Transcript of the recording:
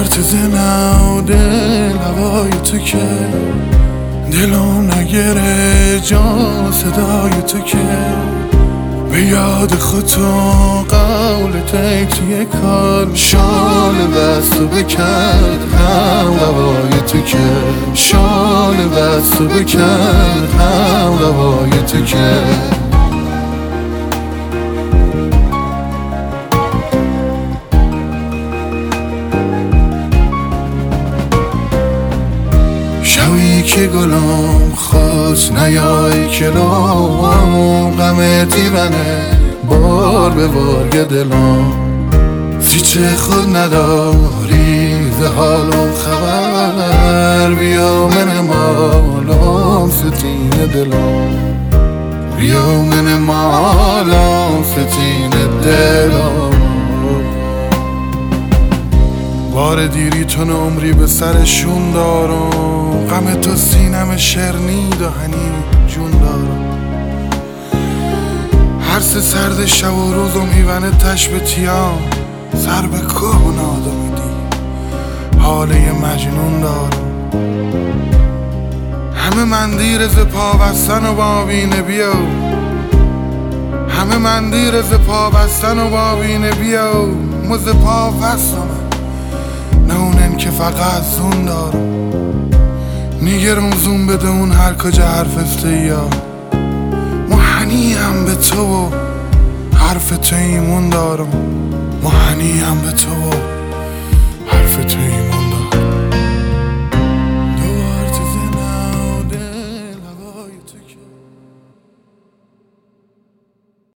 تو ذهنم و دل هوای تو که دلم نگره جان صدای تو که به یاد خودتو قول توی کار شال بست و بکرد هم هوای تو که شال بست و بکرد هم هوای تو که شوی که گلم خواست نیای کلام غم دیوانه بار به بار دلم فیچه خود نداری ز حالم خبر بیا من مالم ستین دلم بیا من مالم ستین دلم بار دیری تو عمری به سرشون دارم غم تو سینم شرنید و هنی جون دارم هر سه سرد شب و روزم ایوانه تش به تیام سر به که و نادو میدی حاله مجنون دارم همه مندیر ز پا بستن و بابینه بیا همه مندیر ز پا بستن و بابینه بیا مز پا بستم نه اونن که فقط زون دارم نیگرم زون بده اون هر کجا حرف استیا محنی هم به تو و حرف تو ایمون دارم محنی هم به تو و حرف تو ایمون